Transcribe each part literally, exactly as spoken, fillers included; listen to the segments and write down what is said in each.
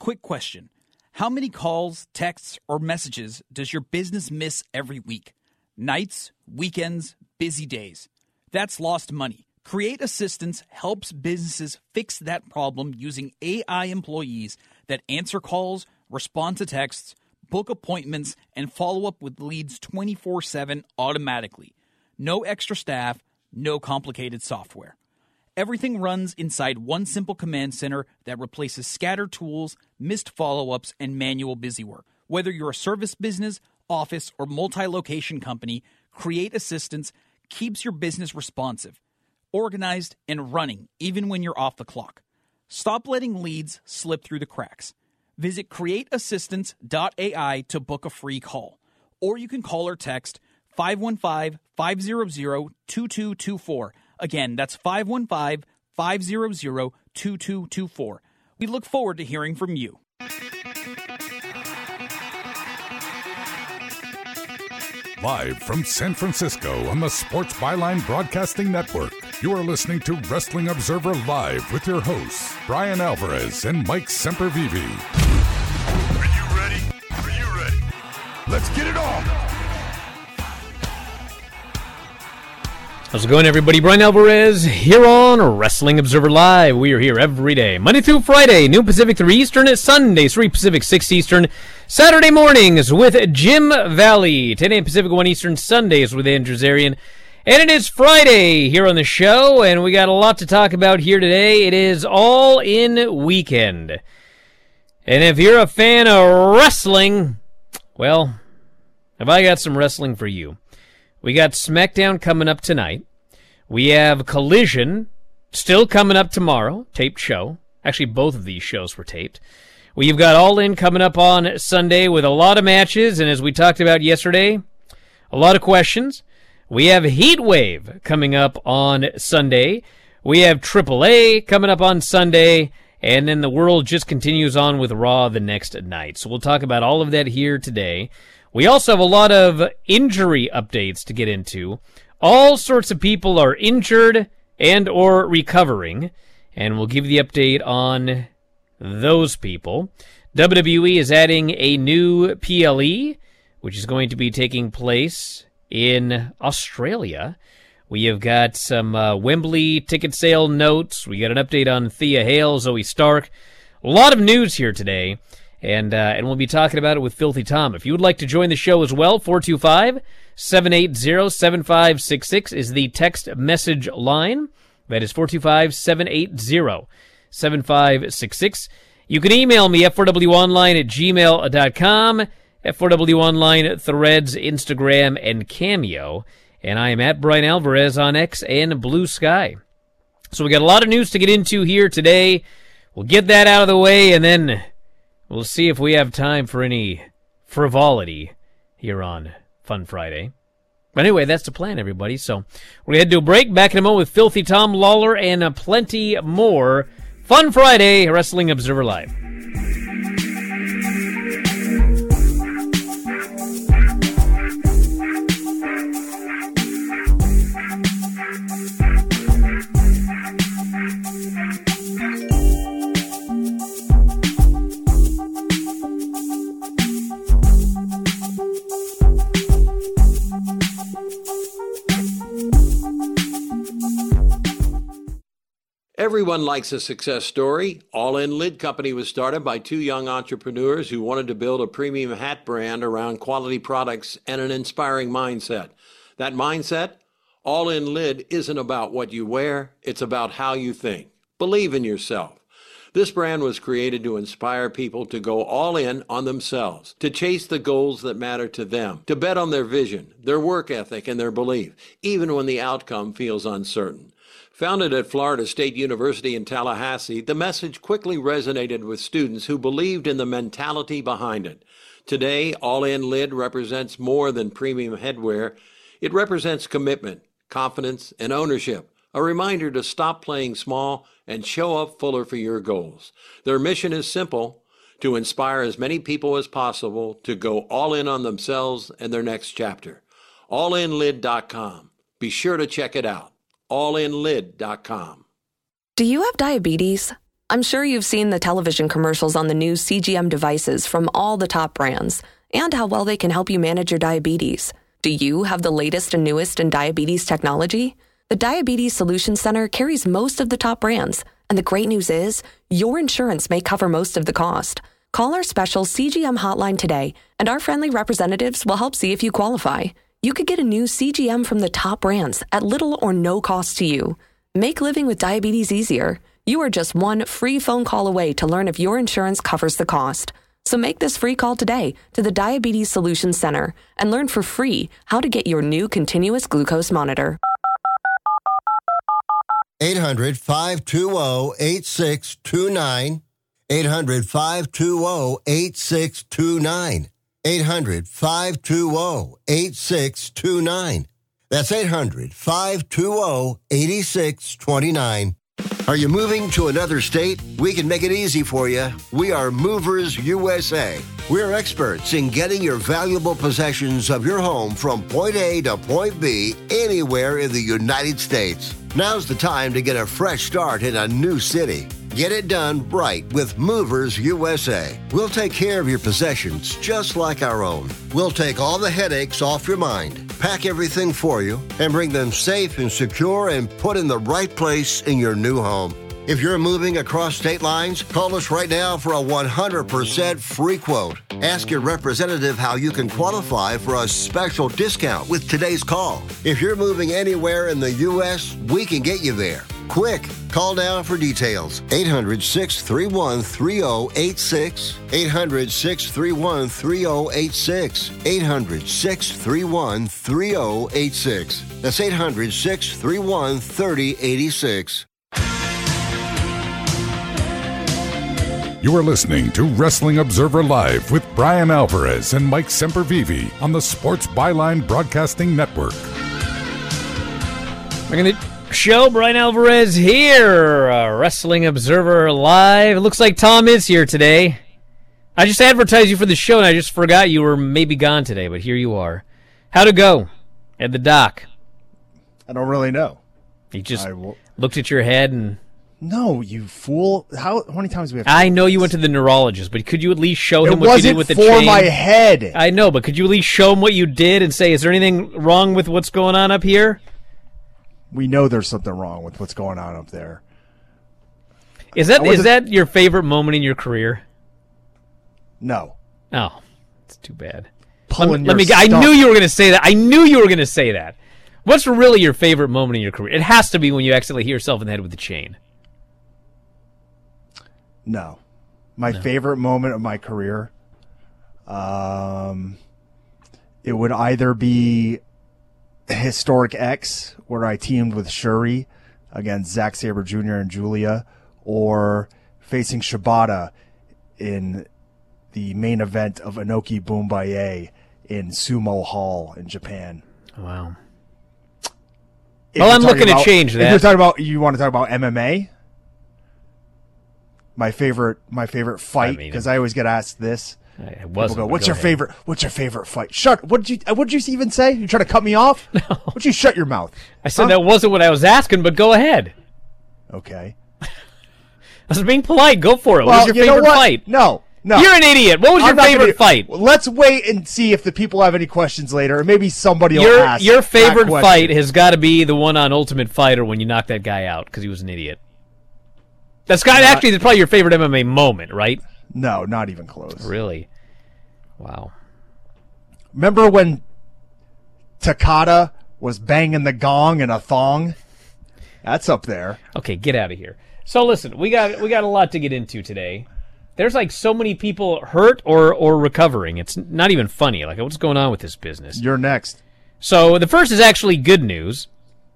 Quick question. How many calls, texts, or messages does your business miss every week? Nights, weekends, busy days. That's lost money. Create Assistance helps businesses fix that problem using A I employees that answer calls, respond to texts, book appointments, and follow up with leads twenty-four seven automatically. No extra staff, no complicated software. Everything runs inside one simple command center that replaces scattered tools, missed follow-ups, and manual busy work. Whether you're a service business, office, or multi-location company, Create Assistance keeps your business responsive, organized, and running even when you're off the clock. Stop letting leads slip through the cracks. Visit create assistance dot A I to book a free call. Or you can call or text five one five, five zero zero, two two two four. Again, that's five one five, five zero zero, two two two four. We look forward to hearing from you. Live from San Francisco on the Sports Byline Broadcasting Network, you are listening to Wrestling Observer Live with your hosts, Brian Alvarez and Mike Sempervive. Are you ready? Are you ready? Let's get it on! How's it going, everybody? Brian Alvarez here on Wrestling Observer Live. We are here every day, Monday through Friday, noon Pacific, three Eastern, Sundays, three Pacific, six Eastern, Saturday mornings with Jim Valley, ten a.m. Pacific, one Eastern, Sundays with Andrew Zarian. And it is Friday here on the show, and we got a lot to talk about here today. It is All In Weekend. And if you're a fan of wrestling, well, have I got some wrestling for you. We got SmackDown coming up tonight. We have Collision still coming up tomorrow, taped show. Actually, both of these shows were taped. We've got All In coming up on Sunday with a lot of matches, and as we talked about yesterday, a lot of questions. We have Heat Wave coming up on Sunday. We have Triple A coming up on Sunday, and then the world just continues on with Raw the next night. So we'll talk about all of that here today. We also have a lot of injury updates to get into. All sorts of people are injured and or recovering, and we'll give you the update on those people. W W E is adding a new P L E, which is going to be taking place in Australia. We have got some uh, Wembley ticket sale notes. We got an update on Thea Hale, Zoe Stark. A lot of news here today. And uh, and we'll be talking about it with Filthy Tom. If you would like to join the show as well, four two five, seven eight zero, seven five six six is the text message line. That is four two five, seven eight zero, seven five six six. You can email me, f four w online at gmail dot com, f four w online, Threads, Instagram, and Cameo. And I am at Brian Alvarez on X and Blue Sky. So we got a lot of news to get into here today. We'll get that out of the way, and then we'll see if we have time for any frivolity here on Fun Friday. But anyway, that's the plan, everybody. So we're going to head to a break. Back in a moment with Filthy Tom Lawler and uh, plenty more. Fun Friday, Wrestling Observer Live. Everyone likes a success story. All In Lid Company was started by two young entrepreneurs who wanted to build a premium hat brand around quality products and an inspiring mindset. That mindset? All In Lid isn't about what you wear, it's about how you think. Believe in yourself. This brand was created to inspire people to go all in on themselves, to chase the goals that matter to them, to bet on their vision, their work ethic, and their belief, even when the outcome feels uncertain. Founded at Florida State University in Tallahassee, the message quickly resonated with students who believed in the mentality behind it. Today, All In Lid represents more than premium headwear. It represents commitment, confidence, and ownership, a reminder to stop playing small and show up fuller for your goals. Their mission is simple: to inspire as many people as possible to go all in on themselves and their next chapter. all in lid dot com. Be sure to check it out. all in lid dot com. Do you have diabetes? I'm sure you've seen the television commercials on the new C G M devices from all the top brands and how well they can help you manage your diabetes. Do you have the latest and newest in diabetes technology? The Diabetes Solutions Center carries most of the top brands, and the great news is your insurance may cover most of the cost. Call our special C G M hotline today, and our friendly representatives will help see if you qualify. You could get a new C G M from the top brands at little or no cost to you. Make living with diabetes easier. You are just one free phone call away to learn if your insurance covers the cost. So make this free call today to the Diabetes Solutions Center and learn for free how to get your new continuous glucose monitor. eight hundred, five two zero, eight six two nine. eight hundred, five two zero, eight six two nine. eight hundred, five two zero, eight six two nine. That's eight hundred, five two zero, eight six two nine. Are you moving to another state? We can make it easy for you. We are Movers U S A. We're experts in getting your valuable possessions of your home from point A to point B anywhere in the United States. Now's the time to get a fresh start in a new city. Get it done right with Movers U S A. We'll take care of your possessions just like our own. We'll take all the headaches off your mind, pack everything for you, and bring them safe and secure and put in the right place in your new home. If you're moving across state lines, call us right now for a one hundred percent free quote. Ask your representative how you can qualify for a special discount with today's call. If you're moving anywhere in the U S, we can get you there. Quick, call now for details. eight hundred, six three one, three zero eight six. eight hundred, six three one, three zero eight six. eight hundred, six three one, three zero eight six. That's eight hundred, six three one, three zero eight six. You are listening to Wrestling Observer Live with Brian Alvarez and Mike Sempervive on the Sports Byline Broadcasting Network. We're going to show Brian Alvarez here, uh, Wrestling Observer Live. It looks like Tom is here today. I just advertised you for the show, and I just forgot you were maybe gone today, but here you are. How'd it go at the dock? I don't really know. You just will... looked at your head and... No, you fool. How, how many times do we have to I know you went to the neurologist, but could you at least show him it what you did with the chain? It wasn't for my head. I know, but could you at least show him what you did and say, is there anything wrong with what's going on up here? We know there's something wrong with what's going on up there. Is that is that your favorite moment in your career? No. Oh, it's too bad. Pulling let, your let me. I knew you were going to say that. I knew you were going to say that. What's really your favorite moment in your career? It has to be when you accidentally hit yourself in the head with the chain. No. My no. favorite moment of my career, um, it would either be Historic X, where I teamed with Shuri against Zack Sabre Junior and Julia, or facing Shibata in the main event of Inoki Bumbaye in Sumo Hall in Japan. Wow. If well, I'm looking about, to change that. If you're talking about, you want to talk about M M A? My favorite, my favorite fight, because I, mean, I always get asked this. It wasn't. Go, what's go your ahead. favorite? What's your favorite fight? Shut. What did you? What did you even say? You trying to cut me off? No. Would you shut your mouth? I said huh? that wasn't what I was asking, but go ahead. Okay. I was being polite. Go for it. Well, what was your you favorite know what? fight? No, no. You're an idiot. What was I'm your favorite gonna, fight? Well, let's wait and see if the people have any questions later, or maybe somebody will your, ask. Your favorite that fight has got to be the one on Ultimate Fighter when you knocked that guy out because he was an idiot. That's got, actually that's probably your favorite M M A moment, right? No, not even close. Really? Wow. Remember when Takada was banging the gong in a thong? That's up there. Okay, get out of here. So listen, we got we got a lot to get into today. There's like so many people hurt or or recovering. It's not even funny. Like, what's going on with this business? You're next. So the first is actually good news.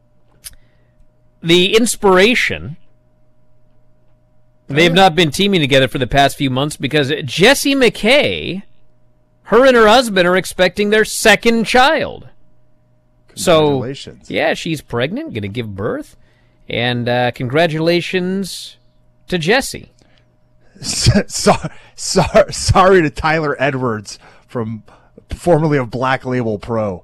The Inspiration, they've not been teaming together for the past few months because Jessie McKay, her and her husband are expecting their second child. Congratulations. So, yeah, she's pregnant, going to give birth. And uh, congratulations to Jessie. so, so, sorry to Tyler Edwards, from formerly of Black Label Pro.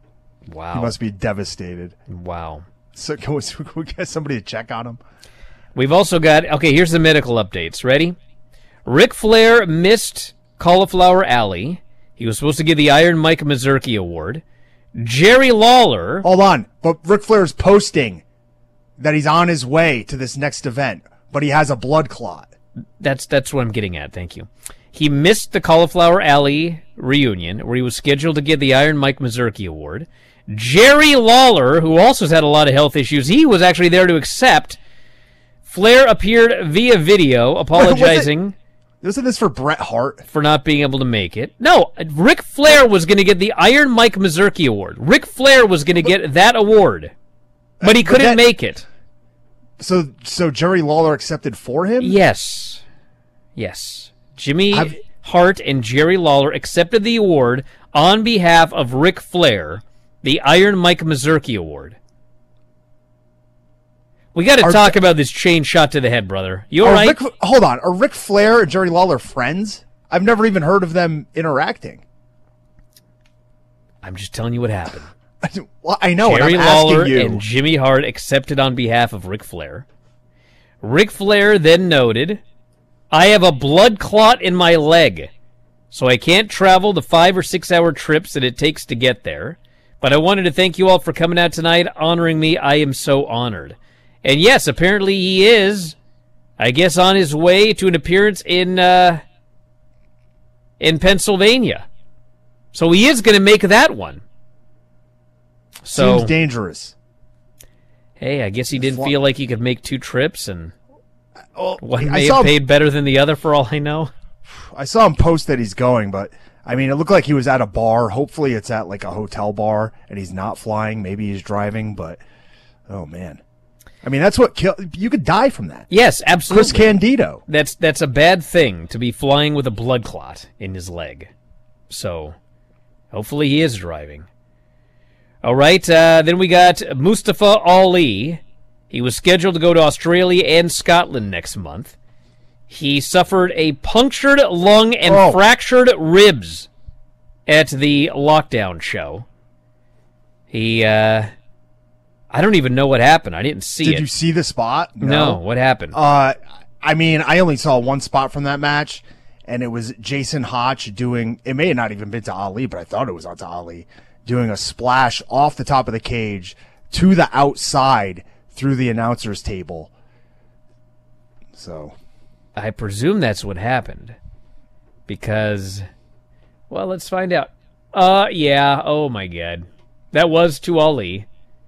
Wow. He must be devastated. Wow. So can we, can we get somebody to check on him? We've also got, okay, here's the medical updates. Ready? Ric Flair missed Cauliflower Alley. He was supposed to get the Iron Mike Mazurki Award. Jerry Lawler. Hold on. But Ric Flair's posting that he's on his way to this next event, but he has a blood clot. That's that's what I'm getting at. Thank you. He missed the Cauliflower Alley reunion, where he was scheduled to get the Iron Mike Mazurki Award. Jerry Lawler, who also has had a lot of health issues, he was actually there to accept. Flair appeared via video, apologizing. Wasn't this for Bret Hart? For not being able to make it. No, Ric Flair was going to get the Iron Mike Mazurki Award. Ric Flair was going to get that award, but he couldn't but that, make it. So, so Jerry Lawler accepted for him? Yes. Yes. Jimmy I've, Hart and Jerry Lawler accepted the award on behalf of Ric Flair, the Iron Mike Mazurki Award. We got to talk about this chain shot to the head, brother. You all right? Rick, hold on. Are Ric Flair and Jerry Lawler friends? I've never even heard of them interacting. I'm just telling you what happened. Well, I know. Jerry and I'm Lawler asking you. and Jimmy Hart accepted on behalf of Ric Flair. Ric Flair then noted, I have a blood clot in my leg, so I can't travel the five or six hour trips that it takes to get there. But I wanted to thank you all for coming out tonight, honoring me. I am so honored. And yes, apparently he is, I guess, on his way to an appearance in uh, in Pennsylvania. So he is going to make that one. So, seems dangerous. Hey, I guess he didn't Fl- feel like he could make two trips, and well, one I may saw have him, paid better than the other, for all I know. I saw him post that he's going, but I mean, it looked like he was at a bar. Hopefully, it's at like a hotel bar, and he's not flying. Maybe he's driving, but oh man. I mean, that's what kill. You could die from that. Yes, absolutely. Chris Candido. That's that's a bad thing to be flying with a blood clot in his leg. So, hopefully he is driving. All right, uh, then we got Mustafa Ali. He was scheduled to go to Australia and Scotland next month. He suffered a punctured lung and oh. fractured ribs at the lockdown show. He, uh... I don't even know what happened. I didn't see Did it. Did you see the spot? No. no. What happened? Uh, I mean, I only saw one spot from that match, and it was Jason Hotch doing, it may have not even been to Ali, but I thought it was on to Ali, doing a splash off the top of the cage to the outside through the announcer's table. So. I presume that's what happened. Because, well, let's find out. Uh, yeah, oh my God. That was to Ali.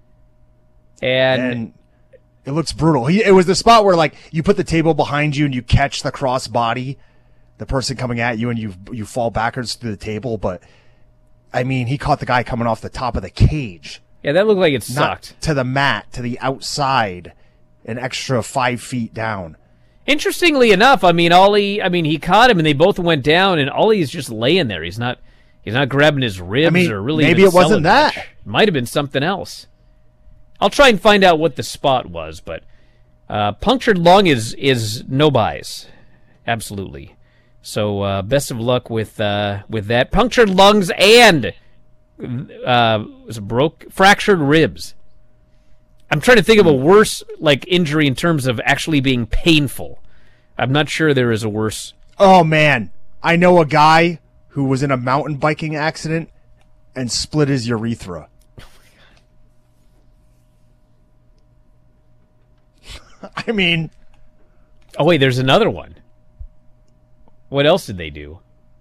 And, and it looks brutal. He, it was the spot where, like, you put the table behind you and you catch the cross body, the person coming at you, and you you fall backwards through the table. But, I mean, he caught the guy coming off the top of the cage. Yeah, that looked like it sucked. Not to the mat, to the outside, an extra five feet down. Interestingly enough, I mean, Ollie, I mean, he caught him and they both went down, and Ollie's just laying there. He's not, he's not grabbing his ribs I mean, or really. Maybe even it wasn't that. Much. Might have been something else. I'll try and find out what the spot was, but uh, punctured lung is is no buys, absolutely. So uh, best of luck with uh, with that. Punctured lungs and uh, was it broke fractured ribs. I'm trying to think of a worse like injury in terms of actually being painful. I'm not sure there is a worse. Oh man, I know a guy who was in a mountain biking accident and split his urethra. I mean... Oh, wait, there's another one. What else did they do?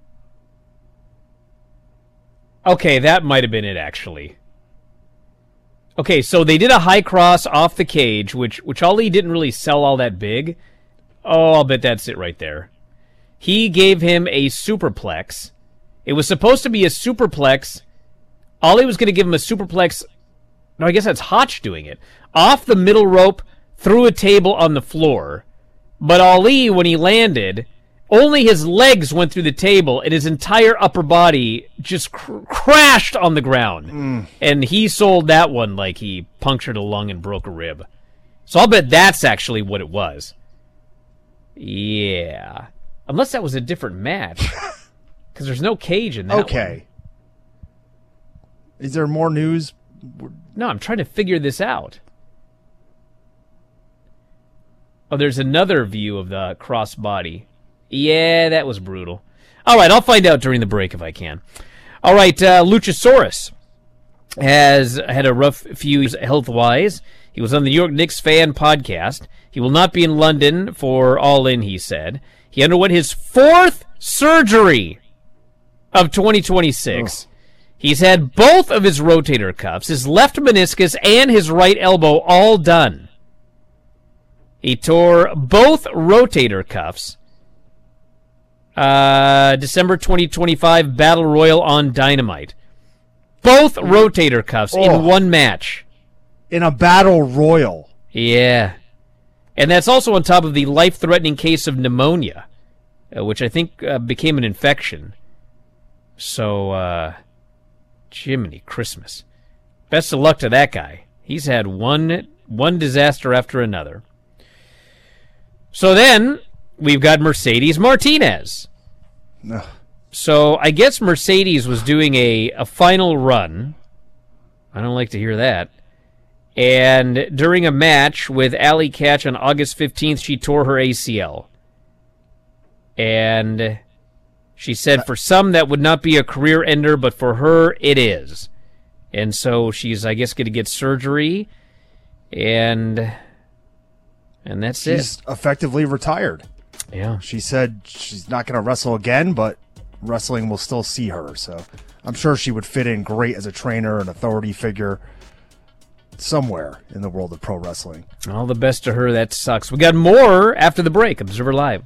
Okay, that might have been it, actually. Okay, so they did a high cross off the cage, which, which Ali didn't really sell all that big. Oh, I'll bet that's it right there. He gave him a superplex. It was supposed to be a superplex. Ali was going to give him a superplex... No, I guess that's Hotch doing it. Off the middle rope... through a table on the floor. But Ali, when he landed, only his legs went through the table and his entire upper body just cr- crashed on the ground. Mm. And he sold that one like he punctured a lung and broke a rib. So I'll bet that's actually what it was. Yeah. Unless that was a different match. Because there's no cage in that okay. one. Is there more news? No, I'm trying to figure this out. Oh, there's another view of the crossbody. Yeah, that was brutal. All right, I'll find out during the break if I can. All right, uh, Luchasaurus has had a rough few years health-wise. He was on the New York Knicks fan podcast. He will not be in London for All In, he said. He underwent his fourth surgery of twenty twenty-six. Oh. He's had both of his rotator cuffs, his left meniscus and his right elbow all done. He tore both rotator cuffs. Uh, December twenty twenty-five Battle Royal on Dynamite. Both rotator cuffs oh. in one match. In a Battle Royal. Yeah. And that's also on top of the life-threatening case of pneumonia, uh, which I think uh, became an infection. So, uh, Jiminy Christmas. Best of luck to that guy. He's had one one disaster after another. So then, we've got Mercedes Martinez. No. So I guess Mercedes was doing a, a final run. I don't like to hear that. And during a match with Allie Katch on August fifteenth, she tore her A C L. And she said for some that would not be a career ender, but for her it is. And so she's, I guess, going to get surgery. And and that's she's it. She's effectively retired. Yeah. She said she's not going to wrestle again, but wrestling will still see her. So I'm sure she would fit in great as a trainer, an authority figure somewhere in the world of pro wrestling. All the best to her. That sucks. We got more after the break. Observer Live.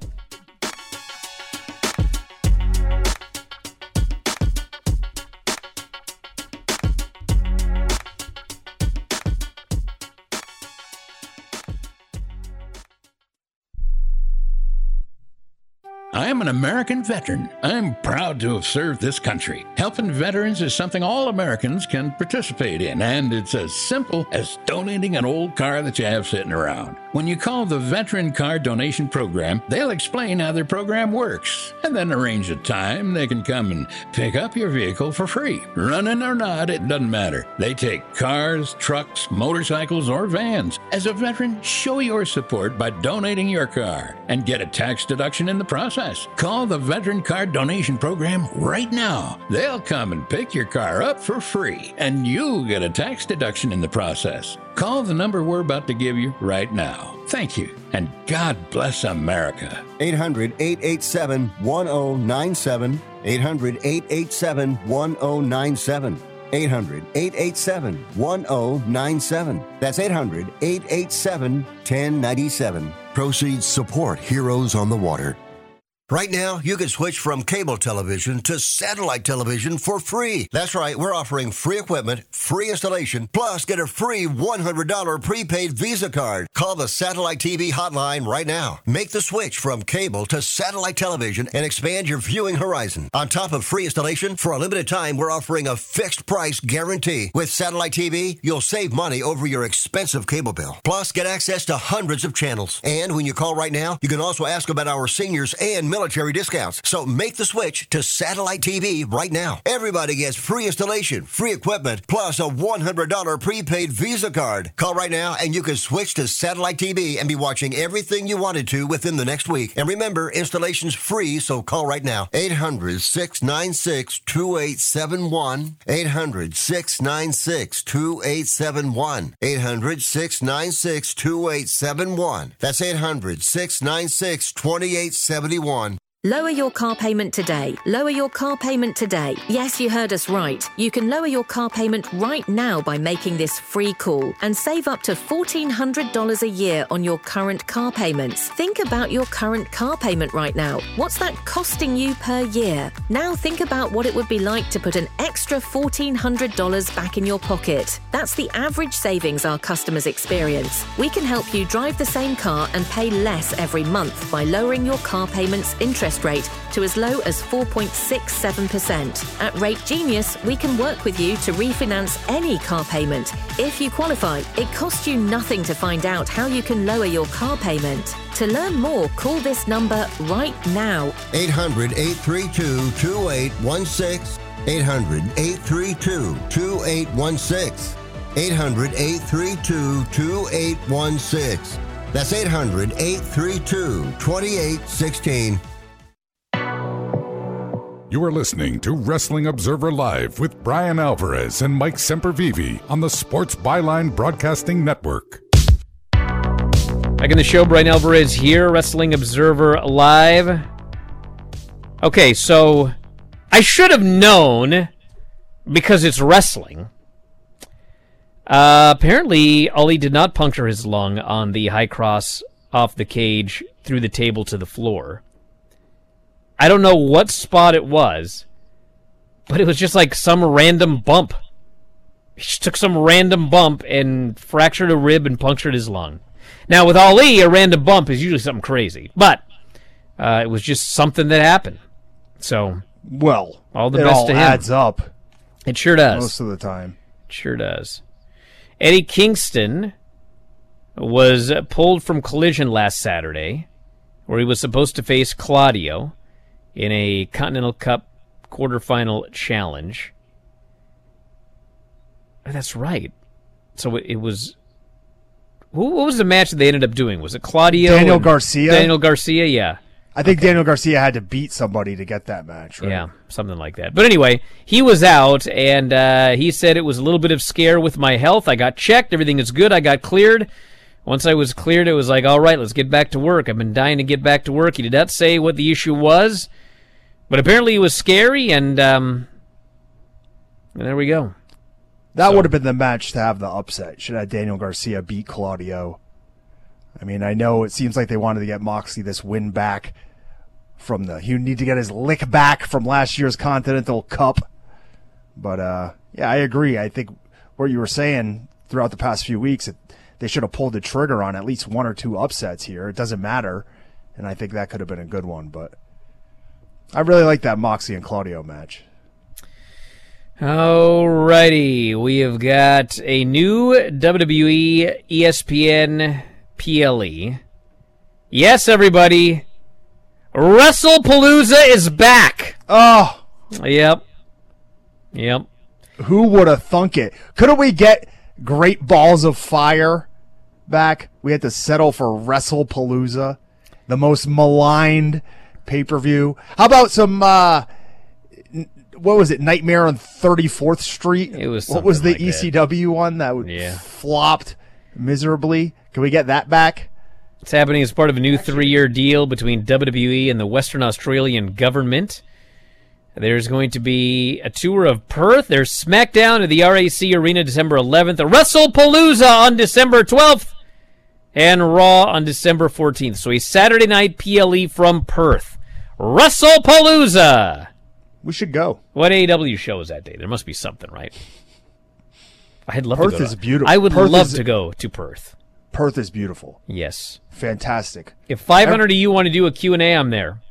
I am an American veteran. I'm proud to have served this country. Helping veterans is something all Americans can participate in, and it's as simple as donating an old car that you have sitting around. When you call the Veteran Car Donation Program, they'll explain how their program works, and then arrange a time they can come and pick up your vehicle for free. Running or not, it doesn't matter. They take cars, trucks, motorcycles, or vans. As a veteran, show your support by donating your car and get a tax deduction in the process. Call the Veteran Car Donation Program right now. They'll come and pick your car up for free, and you'll get a tax deduction in the process. Call the number we're about to give you right now. Thank you, and God bless America. eight hundred, eight eight seven, one zero nine seven. eight hundred, eight eight seven, one zero nine seven. eight hundred, eight eight seven, one zero nine seven. That's eight hundred, eight eight seven, one zero nine seven. Proceeds support Heroes on the Water. Right now, you can switch from cable television to satellite television for free. That's right, we're offering free equipment, free installation, plus get a free one hundred dollars prepaid Visa card. Call the Satellite T V hotline right now. Make the switch from cable to satellite television and expand your viewing horizon. On top of free installation, for a limited time, we're offering a fixed price guarantee. With Satellite T V, you'll save money over your expensive cable bill. Plus, get access to hundreds of channels. And when you call right now, you can also ask about our seniors and military military discounts. So make the switch to Satellite T V right now. Everybody gets free installation, free equipment, plus a one hundred dollars prepaid Visa card. Call right now and you can switch to Satellite T V and be watching everything you wanted to within the next week. And remember, installation's free, so call right now. eight hundred, six nine six, two eight seven one. eight hundred, six nine six, two eight seven one. eight hundred, six nine six, two eight seven one. That's eight hundred, six nine six, two eight seven one. Lower your car payment today. Lower your car payment today. Yes, you heard us right. You can lower your car payment right now by making this free call and save up to fourteen hundred dollars a year on your current car payments. Think about your current car payment right now. What's that costing you per year? Now think about what it would be like to put an extra fourteen hundred dollars back in your pocket. That's the average savings our customers experience. We can help you drive the same car and pay less every month by lowering your car payments interest rate to as low as four point six seven percent. At Rate Genius, we can work with you to refinance any car payment. If you qualify, it costs you nothing to find out how you can lower your car payment. To learn more, call this number right now. eight hundred, eight three two, two eight one six. eight hundred, eight three two, two eight one six. eight hundred, eight three two, two eight one six. That's eight hundred, eight three two, two eight one six. You are listening to Wrestling Observer Live with Brian Alvarez and Mike Sempervive on the Sports Byline Broadcasting Network. Back in the show, Brian Alvarez here, Wrestling Observer Live. Okay, so I should have known because it's wrestling. Uh, apparently, Ali did not puncture his lung on the high cross off the cage through the table to the floor. I don't know what spot it was, but it was just like some random bump. He just took some random bump and fractured a rib and punctured his lung. Now, with Ali, a random bump is usually something crazy, but uh, it was just something that happened. So, well, all the it best all to him. adds up. It sure does. Most of the time. It sure does. Eddie Kingston was pulled from Collision last Saturday, where he was supposed to face Claudio in a Continental Cup quarterfinal challenge. That's right. So it was... What was the match that they ended up doing? Was it Claudio? Daniel Garcia? Daniel Garcia, yeah. I think okay. Daniel Garcia had to beat somebody to get that match, right? Yeah, something like that. But anyway, he was out, and uh, he said it was a little bit of scare with my health. I got checked. Everything is good. I got cleared. Once I was cleared, it was like, all right, let's get back to work. I've been dying to get back to work. He did not say what the issue was, but apparently it was scary, and, um, and there we go. That so. would have been the match to have the upset. Should have Daniel Garcia beat Claudio. I mean, I know it seems like they wanted to get Moxley this win back from the... He would need to get his lick back from last year's Continental Cup. But, uh, yeah, I agree. I think what you were saying throughout the past few weeks, it, they should have pulled the trigger on at least one or two upsets here. It doesn't matter. And I think that could have been a good one. But I really like that Moxley and Claudio match. Alrighty, we have got a new W W E E S P N P L E. Yes, everybody, WrestlePalooza is back. Oh, yep, yep. Who would have thunk it? Couldn't we get Great Balls of Fire back? We had to settle for WrestlePalooza, the most maligned pay-per-view. How about some? Uh, What was it? Nightmare on thirty-fourth Street? It was. What was the like E C W that. one that yeah. flopped miserably? Can we get that back? It's happening as part of a new three-year deal between W W E and the Western Australian government. There's going to be a tour of Perth. There's SmackDown at the R A C Arena December eleventh. WrestlePalooza on December twelfth. And Raw on December fourteenth. So a Saturday night P L E from Perth. WrestlePalooza! We should go. What A E W show is that day? There must be something, right? I'd love Perth to go. is beautiful. I would Perth love is, to go to Perth. Perth is beautiful. Yes. Fantastic. If five hundred of you want to do a Q and A, I'm there.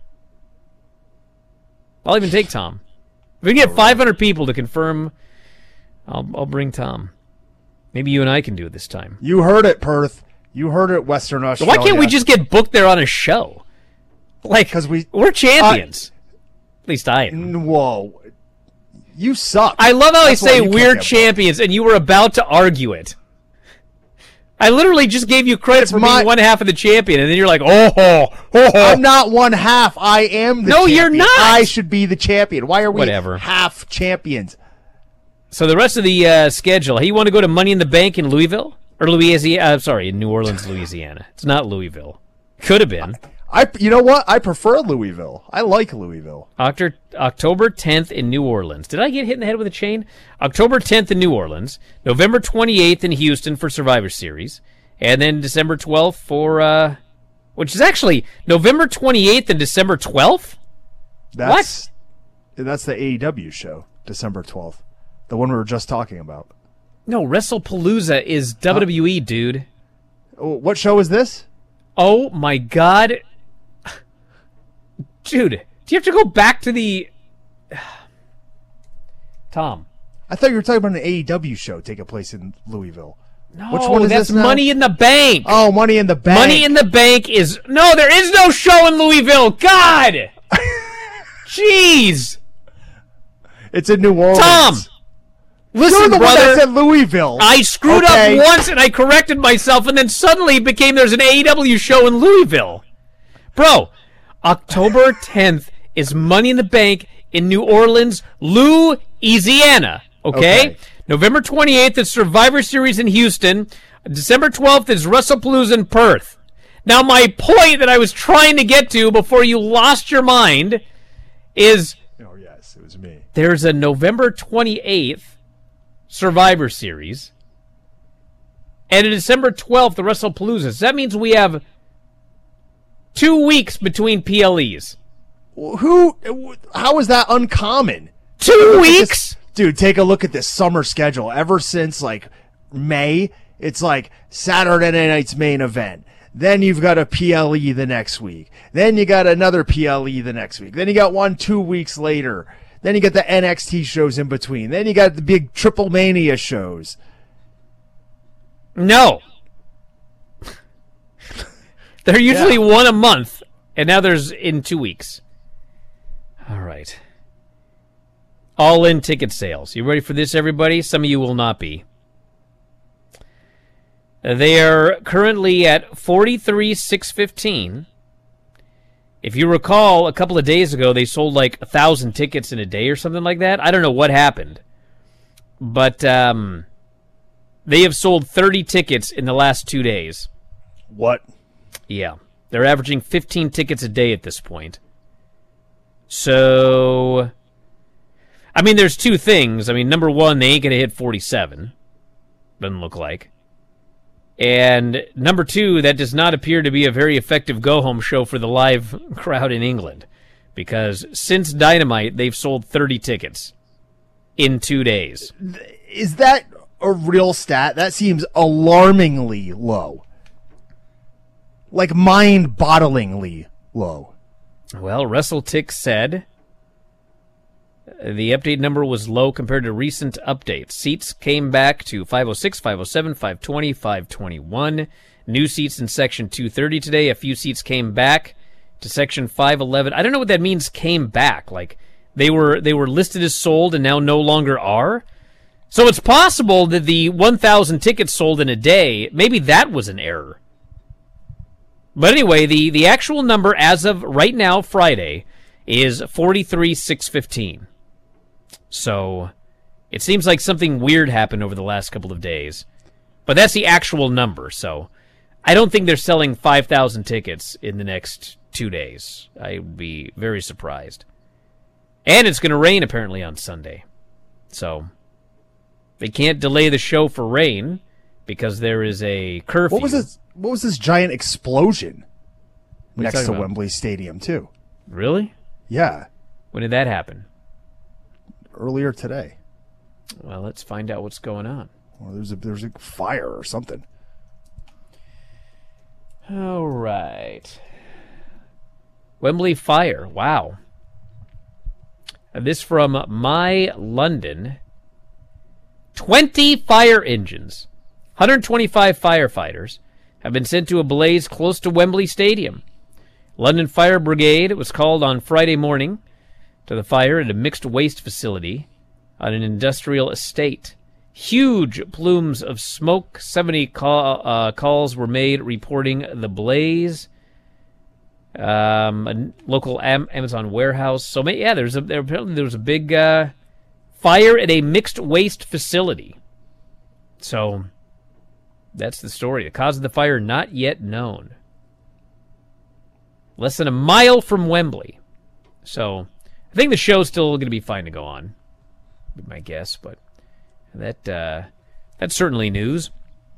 I'll even take Tom. If we can get five hundred people to confirm, I'll I'll bring Tom. Maybe you and I can do it this time. You heard it, Perth. You heard it, Western Australia. Why can't we just get booked there on a show? Like, because we, we're champions. Uh, At least I am. Whoa. You suck. I love how That's I say we're champions, and you were about to argue it. I literally just gave you credit it's for my... being one half of the champion, and then you're like, oh, oh, oh. I'm not one half. I am the no, champion. You're not. I should be the champion. Why are we Whatever. half champions? So the rest of the uh, schedule, hey, you want to go to Money in the Bank in Louisville? Or Louisiana? Uh, sorry, in New Orleans, Louisiana. It's not Louisville. Could have been. I, you know what? I prefer Louisville. I like Louisville. October, October tenth in New Orleans. Did I get hit in the head with a chain? October tenth in New Orleans. November twenty-eighth in Houston for Survivor Series. And then December twelfth for, uh, which is actually November twenty-eighth and December twelfth? That's, what? That's the A E W show, December twelfth. The one we were just talking about. No, WrestlePalooza is W W E, huh? Dude. What show is this? Oh, my God. Dude, do you have to go back to the... Tom. I thought you were talking about an A E W show taking place in Louisville. No, Which one is that's this now? Money in the Bank. Oh, Money in the Bank. Money in the Bank is... No, there is no show in Louisville. God! Jeez! It's in New Orleans. Tom! Listen, You're the brother, one that said Louisville. I screwed okay. up once and I corrected myself, and then suddenly it became there's an A E W show in Louisville. Bro, October tenth is Money in the Bank in New Orleans, Louisiana. Okay? Okay. November twenty-eighth is Survivor Series in Houston. December twelfth is WrestlePalooza in Perth. Now, my point that I was trying to get to before you lost your mind is... Oh, yes, it was me. There's a November twenty-eighth Survivor Series and a December twelfth the WrestlePalooza. So that means we have two weeks between P L Es. Who? How is that uncommon? Two weeks? Dude, take a look at this summer schedule. Ever since, like, May, it's like Saturday night's main event. Then you've got a P L E the next week. Then you got another P L E the next week. Then you got one two weeks later. Then you get the N X T shows in between. Then you got the big Triple Mania shows. No. They're usually yeah. one a month, and now there's in two weeks. All right. All-in ticket sales. You ready for this, everybody? Some of you will not be. They are currently at forty-three thousand six hundred fifteen. If you recall, a couple of days ago, they sold like one thousand tickets in a day or something like that. I don't know what happened. But um, they have sold thirty tickets in the last two days. What? Yeah. They're averaging fifteen tickets a day at this point. So, I mean, there's two things. I mean, number one, they ain't going to hit forty-seven. Doesn't look like. And number two, that does not appear to be a very effective go-home show for the live crowd in England. Because since Dynamite, they've sold thirty tickets in two days. Is that a real stat? That seems alarmingly low. Like mind-bottlingly low. Well, WrestleTix said the update number was low compared to recent updates. Seats came back to five oh six, five oh seven, five twenty, five twenty-one. New seats in Section two thirty today. A few seats came back to Section five eleven. I don't know what that means, came back. Like, they were they were listed as sold and now no longer are? So it's possible that the one thousand tickets sold in a day, maybe that was an error. But anyway, the, the actual number as of right now, Friday, is forty-three thousand six hundred fifteen. So it seems like something weird happened over the last couple of days. But that's the actual number, so I don't think they're selling five thousand tickets in the next two days. I would be very surprised. And it's going to rain, apparently, on Sunday. So they can't delay the show for rain because there is a curfew. What was this? What was this giant explosion what next to about? Wembley Stadium, too? Really? Yeah. When did that happen? Earlier today. Well, let's find out what's going on. Well, there's a there's a fire or something. All right. Wembley fire. Wow. And this from My London. twenty fire engines, one hundred twenty-five firefighters have been sent to a blaze close to Wembley Stadium. London Fire Brigade was called on Friday morning to the fire at a mixed waste facility on an industrial estate. Huge plumes of smoke. seventy call, uh, calls were made reporting the blaze. Um, a local Am- Amazon warehouse. So yeah, there's a there apparently there was a big uh, fire at a mixed waste facility. So that's the story. The cause of the fire not yet known. Less than a mile from Wembley. So I think the show's still going to be fine to go on, would be my guess. But that uh, that's certainly news.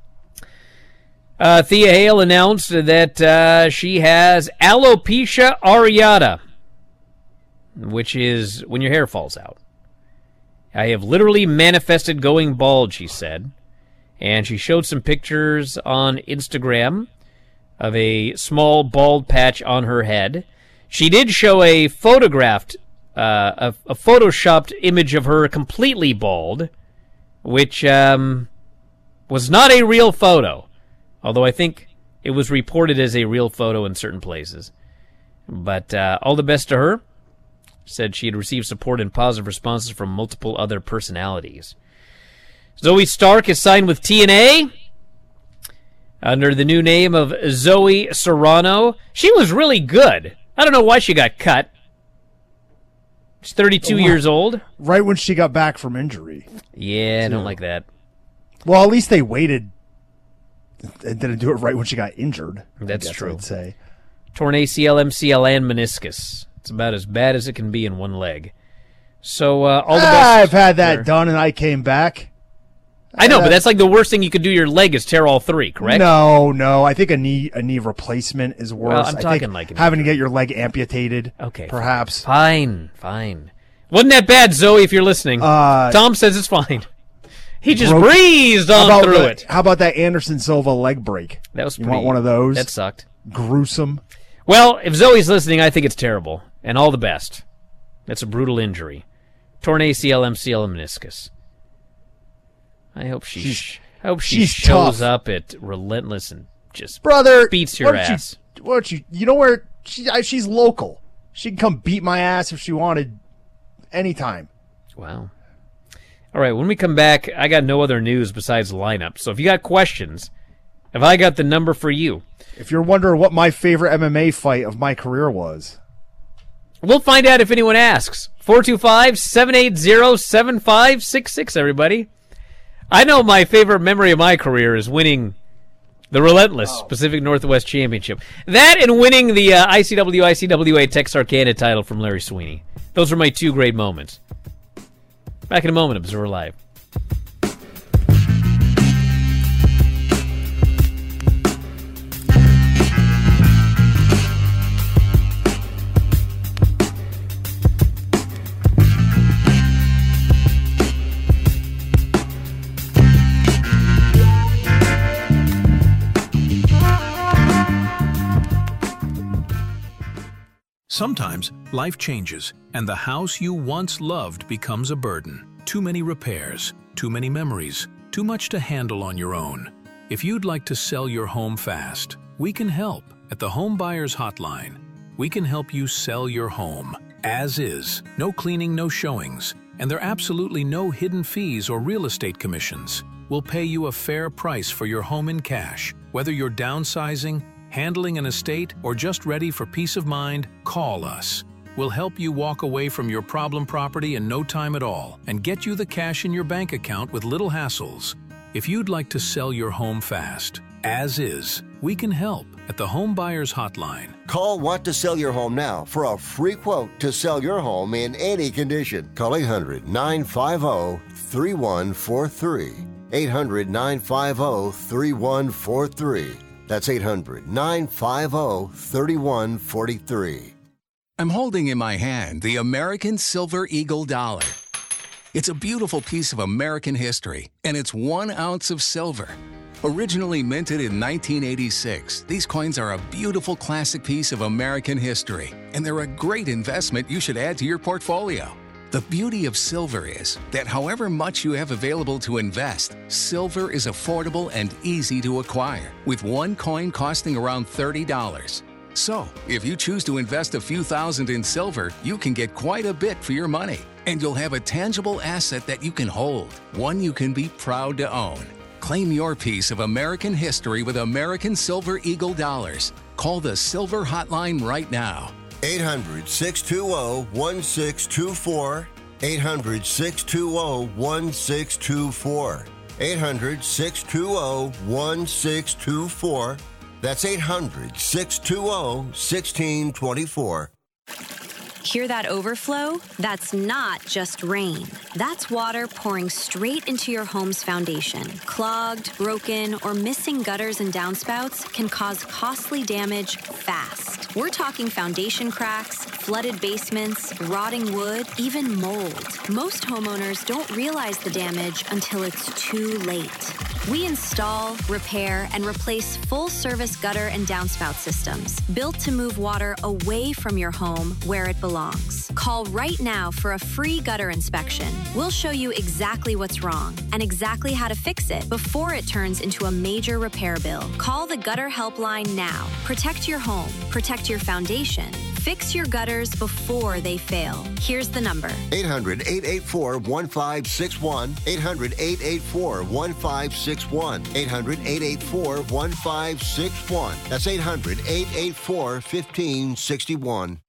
Uh, Thea Hale announced that uh, she has alopecia areata, which is when your hair falls out. I have literally manifested going bald, she said. And she showed some pictures on Instagram of a small bald patch on her head. She did show a photographed, uh, a, a photoshopped image of her completely bald, which um, was not a real photo. Although I think it was reported as a real photo in certain places. But uh, all the best to her. Said she had received support and positive responses from multiple other personalities. Zoe Stark is signed with T N A under the new name of Zoe Serrano. She was really good. I don't know why she got cut. She's thirty-two oh, years old. Right when she got back from injury. Yeah, I don't like that. Well, at least they waited and didn't do it right when she got injured. That's I guess true. I'd say. Torn A C L, M C L, and meniscus. It's about as bad as it can be in one leg. So, uh, all the ah, best. I've had that there. done, and I came back. I know, uh, but that's like the worst thing you could do to your leg is tear all three, correct? No, no. I think a knee a knee replacement is worse. Well, I'm I talking think like an having injury. to get your leg amputated. Okay, perhaps. Fine, fine. Wasn't that bad, Zoe, if you're listening? Uh, Tom says it's fine. He just broke, breezed on through the, it. How about that Anderson Silva leg break? That was you pretty, want one of those? That sucked. Gruesome. Well, if Zoe's listening, I think it's terrible. And all the best. That's a brutal injury. Torn A C L, M C L, and meniscus. I hope she she's, I hope she shows tough. up at Relentless and just Brother, beats your ass. You, what you you know where she she's local. She can come beat my ass if she wanted anytime. Wow. All right, when we come back, I got no other news besides the lineup. So if you got questions, have I got the number for you? If you're wondering what my favorite M M A fight of my career was, we'll find out if anyone asks. four two five, seven eight zero, seven five six six, everybody. I know my favorite memory of my career is winning the Relentless oh. Pacific Northwest Championship. That and winning the uh, I C W I C W A Texarkana title from Larry Sweeney. Those were my two great moments. Back in a moment, Observer Live. Sometimes life changes, and the house you once loved becomes a burden. Too many repairs, too many memories, too much to handle on your own. If you'd like to sell your home fast, we can help at the Home Buyers Hotline. We can help you sell your home as is, no cleaning, no showings, and there are absolutely no hidden fees or real estate commissions. We'll pay you a fair price for your home in cash, whether you're downsizing, handling an estate, or just ready for peace of mind. Call us. We'll help you walk away from your problem property in no time at all and get you the cash in your bank account with little hassles. If you'd like to sell your home fast, as is, we can help at the Home Buyers Hotline. Call Want to Sell Your Home now for a free quote to sell your home in any condition. Call eight hundred, nine five zero, three one four three. eight hundred, nine five zero, three one four three. That's eight hundred, nine five zero, three one four three. I'm holding in my hand the American Silver Eagle Dollar. It's a beautiful piece of American history, and it's one ounce of silver. Originally minted in nineteen eighty-six, these coins are a beautiful classic piece of American history, and they're a great investment you should add to your portfolio. The beauty of silver is that however much you have available to invest, silver is affordable and easy to acquire, with one coin costing around thirty dollars. So, if you choose to invest a few thousand in silver, you can get quite a bit for your money, and you'll have a tangible asset that you can hold, one you can be proud to own. Claim your piece of American history with American Silver Eagle Dollars. Call the Silver Hotline right now. eight hundred, six two zero, one six two four. eight hundred, six two zero, one six two four. eight hundred, six two zero, one six two four. That's eight hundred, six two zero, one six two four. Hear that overflow? That's not just rain. That's water pouring straight into your home's foundation. Clogged, broken, or missing gutters and downspouts can cause costly damage fast. We're talking foundation cracks, flooded basements, rotting wood, even mold. Most homeowners don't realize the damage until it's too late. We install, repair, and replace full-service gutter and downspout systems built to move water away from your home where it belongs. Call right now for a free gutter inspection. We'll show you exactly what's wrong and exactly how to fix it before it turns into a major repair bill. Call the Gutter Helpline now. Protect your home. Protect your foundation. Fix your gutters before they fail. Here's the number. eight hundred, eight eight four, one five six one. eight hundred, eight eight four, one five six one. eight hundred, eight eight four, one five six one. That's eight hundred, eight eight four, one five six one.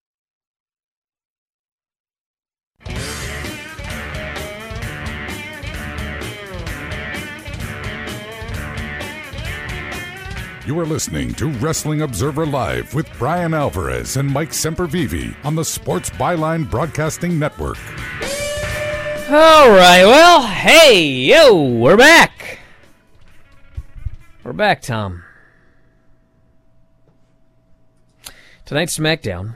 You are listening to Wrestling Observer Live with Brian Alvarez and Mike Sempervive on the Sports Byline Broadcasting Network. All right, well, hey, yo, we're back. We're back, Tom. Tonight's SmackDown.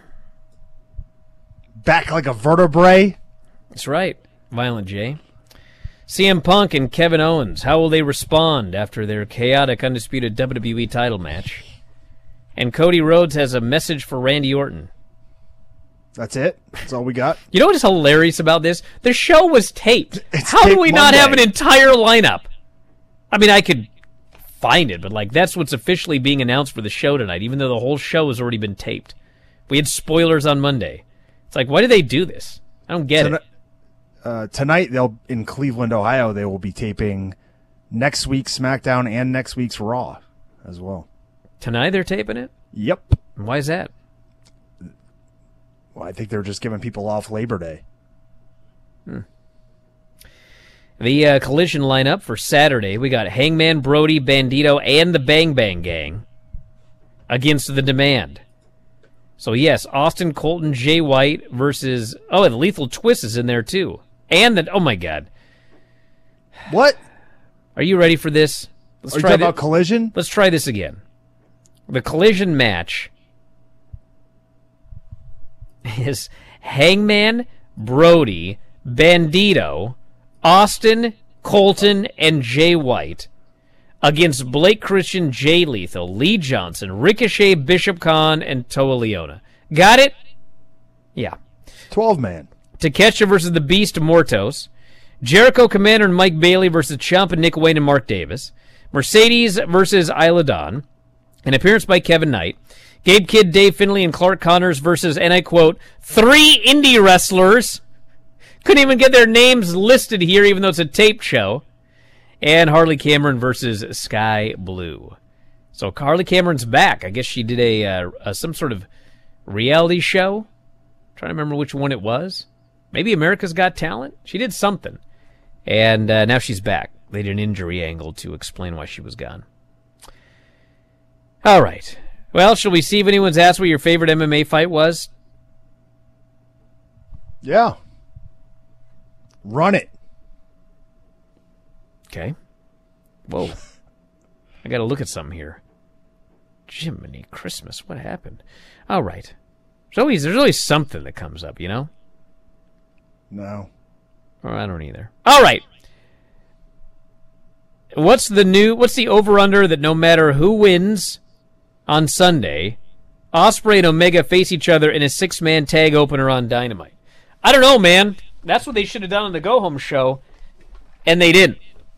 Back like a vertebrae. That's right, Violent J. C M Punk and Kevin Owens, how will they respond after their chaotic, undisputed W W E title match? And Cody Rhodes has a message for Randy Orton. That's it? That's all we got? You know what is hilarious about this? The show was taped. It's how taped do we Monday. not have an entire lineup? I mean, I could find it, but like that's what's officially being announced for the show tonight, even though the whole show has already been taped. We had spoilers on Monday. It's like, why do they do this? I don't get Tonight, it. Uh, tonight, they'll in Cleveland, Ohio, they will be taping next week's SmackDown and next week's Raw as well. Tonight they're taping it? Yep. Why is that? Well, I think they're just giving people off Labor Day. Hmm. The uh, Collision lineup for Saturday, we got Hangman, Brody, Bandito, and the Bang Bang Gang against the Demand. So yes, Austin, Colton, Jay White versus... Oh, and Lethal Twist is in there too. And the... Oh my God. What? Are you ready for this? Let's Are you try talking thi- about Collision? Let's try this again. The Collision match is Hangman, Brody, Bandito, Austin, Colton, and Jay White against Blake Christian, Jay Lethal, Lee Johnson, Ricochet, Bishop Khan, and Toa Leona. Got it? Yeah. twelve-man. Takeshi versus the Beast Mortos. Jericho, Commander, and Mike Bailey versus Ciampa, Nick Wayne, and Mark Davis. Mercedes versus Isla Dawn. An appearance by Kevin Knight. Gabe Kidd, Dave Finlay, and Clark Connors versus, and I quote, three indie wrestlers. Couldn't even get their names listed here, even though it's a taped show. And Harley Cameron versus Sky Blue. So Harley Cameron's back. I guess she did a, uh, a some sort of reality show. I'm trying to remember which one it was. Maybe America's Got Talent? She did something. And uh, now she's back. They did an injury angle to explain why she was gone. All right. Well, shall we see if anyone's asked what your favorite M M A fight was? Yeah. Run it. Okay. Whoa. I got to look at something here. Jiminy Christmas, what happened? All right. There's always, there's always something that comes up, you know? No. Oh, I don't either. All right. What's the new, what's the over-under that no matter who wins on Sunday, Ospreay and Omega face each other in a six-man tag opener on Dynamite? I don't know, man. That's what they should have done on the go-home show, and they didn't.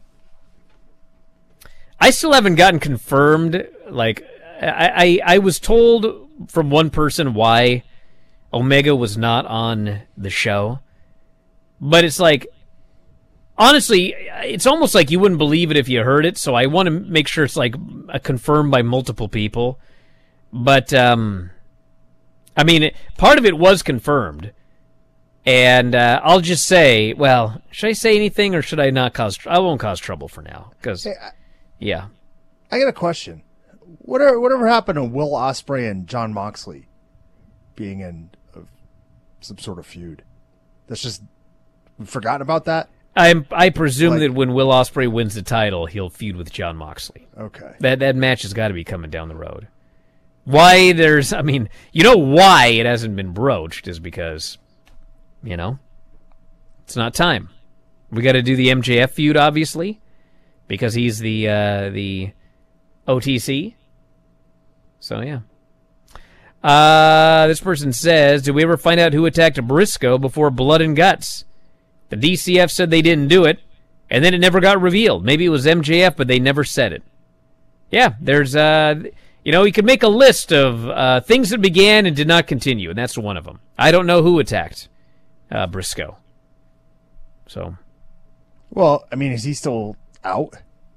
I still haven't gotten confirmed. Like, I, I, I was told from one person why Omega was not on the show. But it's like, honestly, it's almost like you wouldn't believe it if you heard it, so I want to make sure it's like confirmed by multiple people. But, um, I mean, part of it was confirmed. And uh, I'll just say, well, should I say anything or should I not cause, tr- I won't cause trouble for now. Because, Hey, I, yeah. I got a question. Whatever, whatever happened to Will Ospreay and John Moxley being in a, some sort of feud? That's just... We've forgotten about that? I I presume Like- that when Will Ospreay wins the title, he'll feud with John Moxley. Okay. That that match has got to be coming down the road. Why there's, I mean, you know why it hasn't been broached is because, you know, it's not time. We got to do the M J F feud, obviously, because he's the uh, the O T C. So, yeah. Uh, this person says, did we ever find out who attacked Briscoe before Blood and Guts? The D C F said they didn't do it, and then it never got revealed. Maybe it was M J F, but they never said it. Yeah, there's, uh, You know, he could make a list of uh, things that began and did not continue, and that's one of them. I don't know who attacked uh, Briscoe. So, well, I mean, is he still out?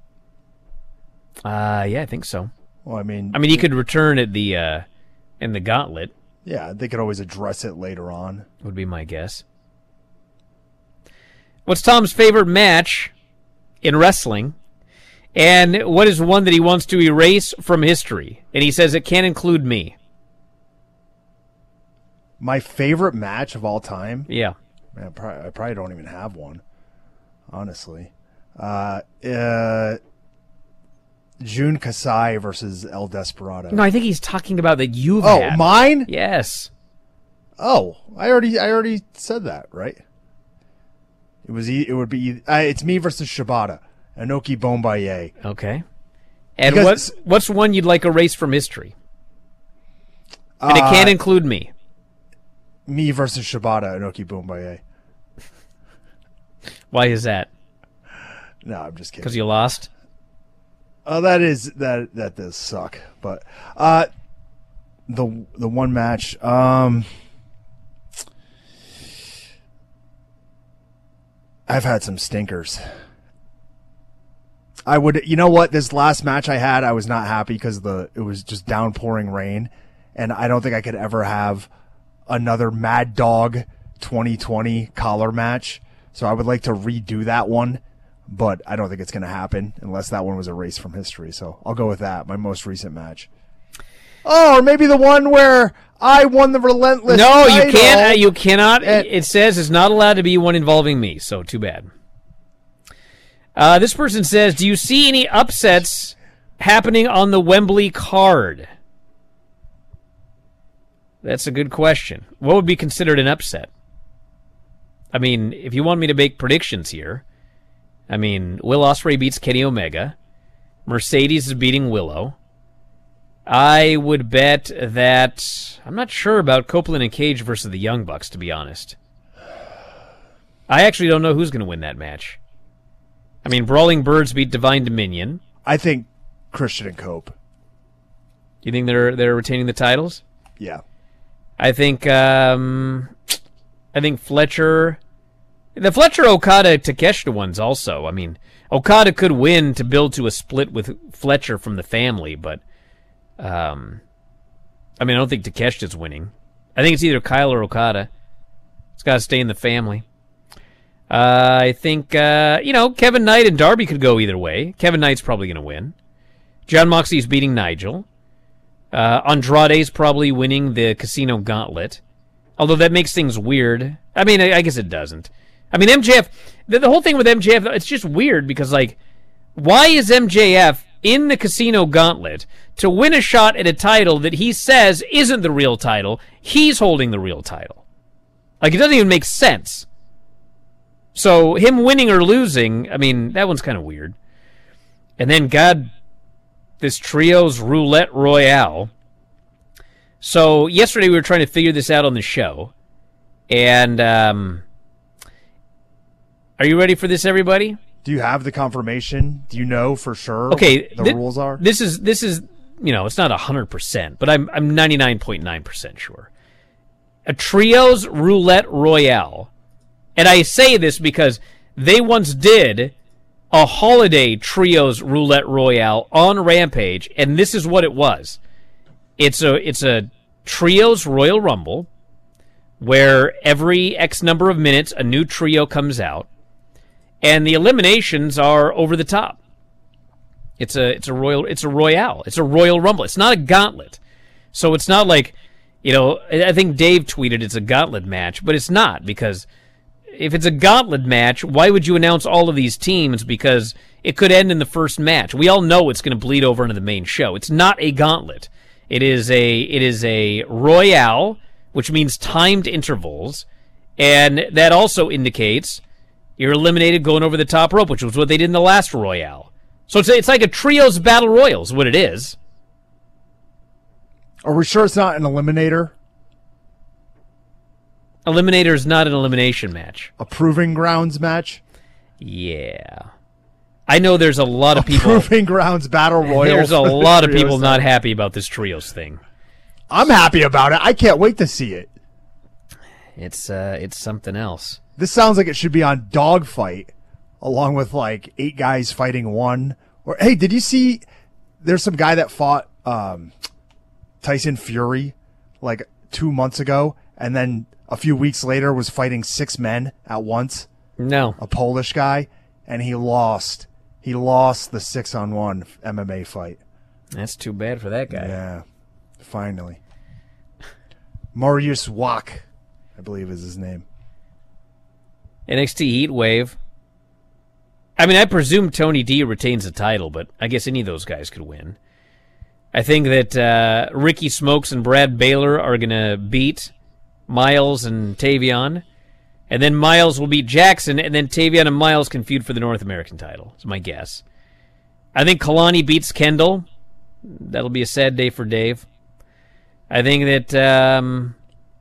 Uh, yeah, I think so. Well, I mean, I mean, he could return at the uh, in the gauntlet. Yeah, they could always address it later on. Would be my guess. What's Tom's favorite match in wrestling? And what is one that he wants to erase from history? And he says it can't include me. My favorite match of all time? Yeah. Man, I, probably, I probably don't even have one, honestly. Uh, uh, Jun Kasai versus El Desperado. No, I think he's talking about that you've Oh, had. mine? Yes. Oh, I already, I already said that, right? It was. It would be. Uh, it's me versus Shibata. Inoki Bombaye. Okay. And Because- what's what's one you'd like erased from history? And it Uh, can't include me. Me versus Shibata. Inoki Bombaye. Why is that? No, I'm just kidding. Because you lost? Oh, that is that that does suck. But uh, the the one match. Um, I've had some stinkers. I would, you know what? This last match I had, I was not happy because the it was just downpouring rain, and I don't think I could ever have another Mad Dog twenty twenty collar match. So I would like to redo that one, but I don't think it's going to happen unless that one was erased from history. So I'll go with that, my most recent match. Oh, or maybe the one where I won the Relentless. No, you title. can't. Uh, you cannot. It says it's not allowed to be one involving me. So too bad. Uh, this person says, "Do you see any upsets happening on the Wembley card?" That's a good question. What would be considered an upset? I mean, if you want me to make predictions here, I mean, Will Ospreay beats Kenny Omega. Mercedes is beating Willow. I would bet that... I'm not sure about Copeland and Cage versus the Young Bucks, to be honest. I actually don't know who's going to win that match. I mean, Brawling Birds beat Divine Dominion. I think Christian and Cope. You think they're they're retaining the titles? Yeah. I think um, I think Fletcher, the Fletcher Okada Takeshita ones also. I mean, Okada could win to build to a split with Fletcher from the family, but um, I mean, I don't think Takeshita's winning. I think it's either Kyle or Okada. It's got to stay in the family. Uh, I think, uh, you know, Kevin Knight and Darby could go either way. Kevin Knight's probably going to win. John Moxley's beating Nigel. Uh, Andrade's probably winning the Casino Gauntlet. Although that makes things weird. I mean, I, I guess it doesn't. I mean, M J F, the, the whole thing with M J F, it's just weird because, like, why is M J F in the Casino Gauntlet to win a shot at a title that he says isn't the real title? He's holding the real title. Like, it doesn't even make sense. So him winning or losing, I mean, that one's kind of weird. And then, God, this Trios Roulette Royale. So yesterday we were trying to figure this out on the show. And um, are you ready for this, everybody? Do you have the confirmation? Do you know for sure okay, what the th- rules are? This is, this is, you know, it's not one hundred percent, but I'm I'm ninety-nine point nine percent sure. A Trios Roulette Royale. And I say this because they once did a holiday Trios Roulette Royale on Rampage, and this is what it was. It's a it's a Trios Royal Rumble where every X number of minutes a new trio comes out, and the eliminations are over the top. It's a it's a royal it's a royale. It's a Royal Rumble. It's not a gauntlet. So it's not like, you know, I think Dave tweeted it's a gauntlet match, but it's not, because if it's a gauntlet match, why would you announce all of these teams? Because it could end in the first match. We all know it's going to bleed over into the main show. It's not a gauntlet. It is a it is a royale, which means timed intervals, and that also indicates you're eliminated going over the top rope, which was what they did in the last royale. So it's it's like a trios battle royal is what it is. Are we sure it's not an eliminator? Eliminator is not an elimination match. A proving grounds match? Yeah. I know there's a lot of people. Proving Grounds Battle Royal. There's a for the lot of trios people not title. happy about this trios thing. I'm happy about it. I can't wait to see it. It's uh, it's something else. This sounds like it should be on Dogfight, along with like eight guys fighting one. Or hey, did you see? There's some guy that fought um, Tyson Fury like two months ago, and then a few weeks later was fighting six men at once. No, a Polish guy, and he lost. He lost the six on one M M A fight. That's too bad for that guy. Yeah, finally. Mariusz Wach, I believe is his name. N X T Heat Wave. I mean, I presume Tony D retains the title, but I guess any of those guys could win. I think that uh, Ricky Smokes and Brad Baylor are going to beat Miles and Tavion. And then Miles will beat Jackson, and then Tavion and Miles can feud for the North American title, is my guess. I think Kalani beats Kendall. That'll be a sad day for Dave. I think that, um,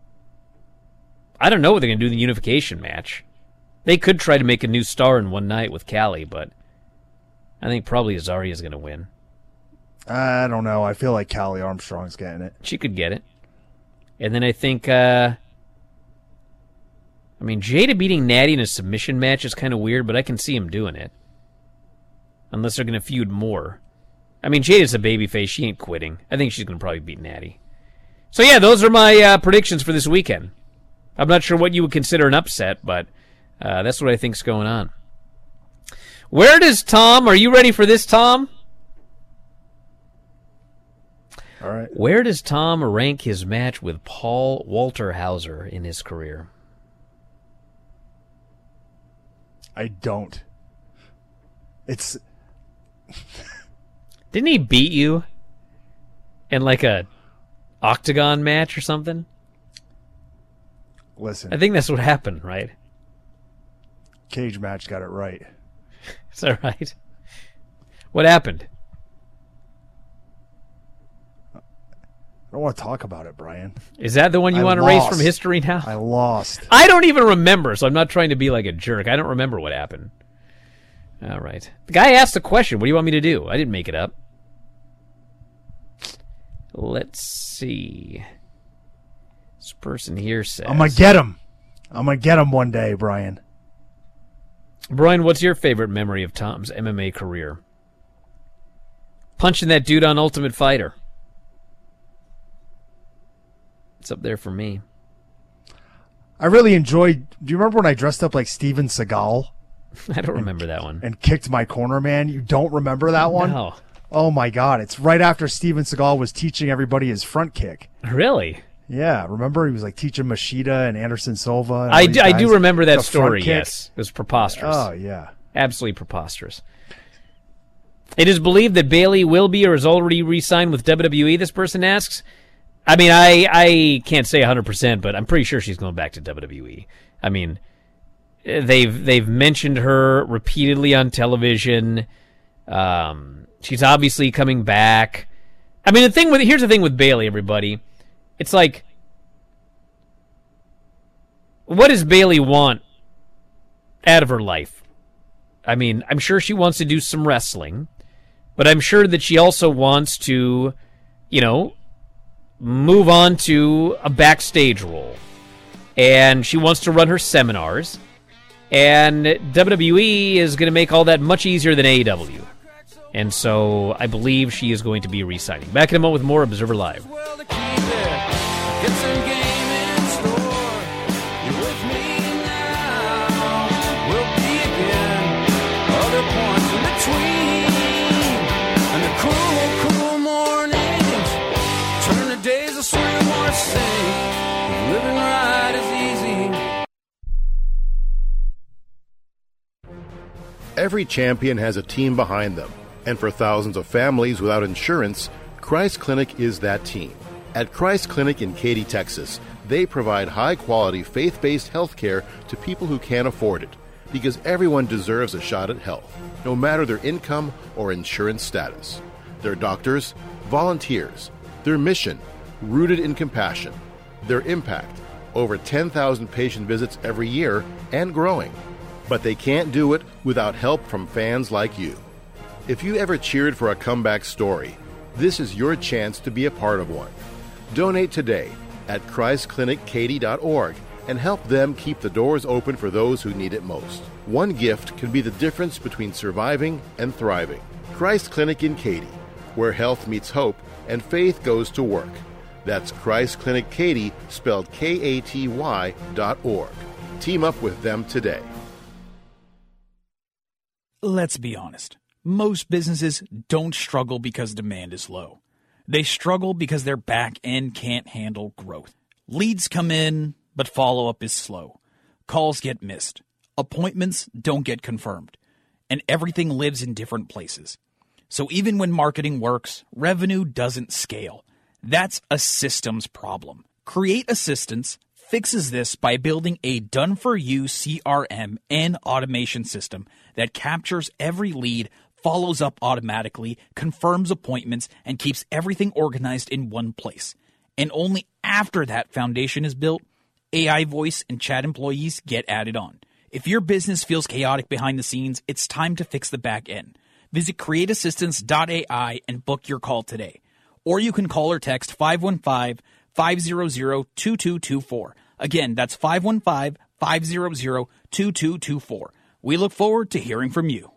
I don't know what they're going to do in the unification match. They could try to make a new star in one night with Callie, but I think probably Azaria's going to win. I don't know. I feel like Callie Armstrong's getting it. She could get it. And then I think, uh, I mean, Jada beating Natty in a submission match is kind of weird, but I can see him doing it. Unless they're going to feud more. I mean, Jada's a babyface. She ain't quitting. I think she's going to probably beat Natty. So, yeah, those are my uh, predictions for this weekend. I'm not sure what you would consider an upset, but uh, that's what I think's going on. Where does Tom, are you ready for this, Tom? All right. Where does Tom rank his match with Paul Walter Hauser in his career? I don't. It's... Didn't he beat you in like a octagon match or something? Listen. I think that's what happened, right? Cage match got it right. Is that right? What happened? I don't want to talk about it, Brian. Is that the one you I want to lost. erase from history now? I lost. I don't even remember, so I'm not trying to be like a jerk. I don't remember what happened. All right. The guy asked a question. What do you want me to do? I didn't make it up. Let's see. This person here says... I'm going to get him. I'm going to get him one day, Brian. Brian, what's your favorite memory of Tom's M M A career? Punching that dude on Ultimate Fighter. It's up there for me. I really enjoyed... Do you remember when I dressed up like Steven Seagal? I don't remember that one. And kicked my corner man? You don't remember that one? No. Oh, my God. It's right after Steven Seagal was teaching everybody his front kick. Really? Yeah. Remember? He was like teaching Machida and Anderson Silva. And I, all d- I guys do remember that the story, front kick. yes. It was preposterous. Oh, yeah. Absolutely preposterous. It is believed that Bailey will be or is already re-signed with W W E, this person asks. I mean, I, I can't say one hundred percent, but I'm pretty sure she's going back to W W E. I mean, they've they've mentioned her repeatedly on television. Um, she's obviously coming back. I mean, the thing with here's the thing with Bailey, everybody. It's like, what does Bailey want out of her life? I mean, I'm sure she wants to do some wrestling, but I'm sure that she also wants to, you know, move on to a backstage role. And she wants to run her seminars. And W W E is going to make all that much easier than A E W. And so I believe she is going to be re-signing. Back in a moment with more Observer Live. Every champion has a team behind them, and for thousands of families without insurance, Christ Clinic is that team. At Christ Clinic in Katy, Texas, they provide high-quality, faith-based health care to people who can't afford it, because everyone deserves a shot at health, no matter their income or insurance status. Their doctors, volunteers, their mission, rooted in compassion, their impact, over ten thousand patient visits every year and growing. But they can't do it without help from fans like you. If you ever cheered for a comeback story, this is your chance to be a part of one. Donate today at christ clinic katy dot org and help them keep the doors open for those who need it most. One gift can be the difference between surviving and thriving. Christ Clinic in Katy, where health meets hope and faith goes to work. That's Christ Clinic Katy, spelled K A T Y dot org. Team up with them today. Let's be honest. Most businesses don't struggle because demand is low. They struggle because their back end can't handle growth. Leads come in, but follow-up is slow. Calls get missed. Appointments don't get confirmed. And everything lives in different places. So even when marketing works, revenue doesn't scale. That's a systems problem. Create Assistance fixes this by building a done-for-you C R M and automation system that captures every lead, follows up automatically, confirms appointments, and keeps everything organized in one place. And only after that foundation is built, A I voice and chat employees get added on. If your business feels chaotic behind the scenes, it's time to fix the back end. Visit create assistance dot A I and book your call today. Or you can call or text five one five, five hundred, two two two four. Again, that's five one five, five hundred, two two two four. We look forward to hearing from you.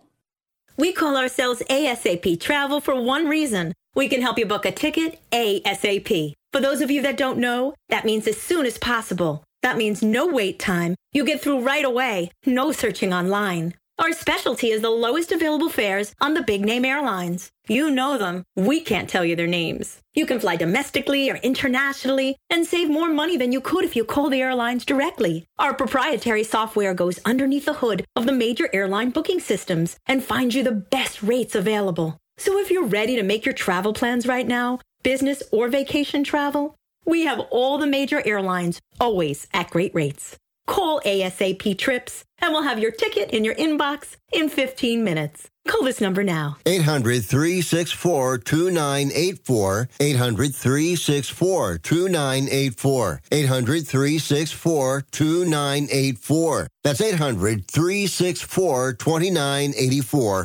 We call ourselves ASAP Travel for one reason. We can help you book a ticket ASAP. For those of you that don't know, that means as soon as possible. That means no wait time. You get through right away. No searching online. Our specialty is the lowest available fares on the big-name airlines. You know them. We can't tell you their names. You can fly domestically or internationally and save more money than you could if you call the airlines directly. Our proprietary software goes underneath the hood of the major airline booking systems and finds you the best rates available. So if you're ready to make your travel plans right now, business or vacation travel, we have all the major airlines, always at great rates. Call ASAP Trips, and we'll have your ticket in your inbox in fifteen minutes. Call this number now. eight hundred, three six four, two nine eight four. eight hundred, three six four, two nine eight four. eight hundred, three six four, two nine eight four. That's eight hundred, three six four, two nine eight four.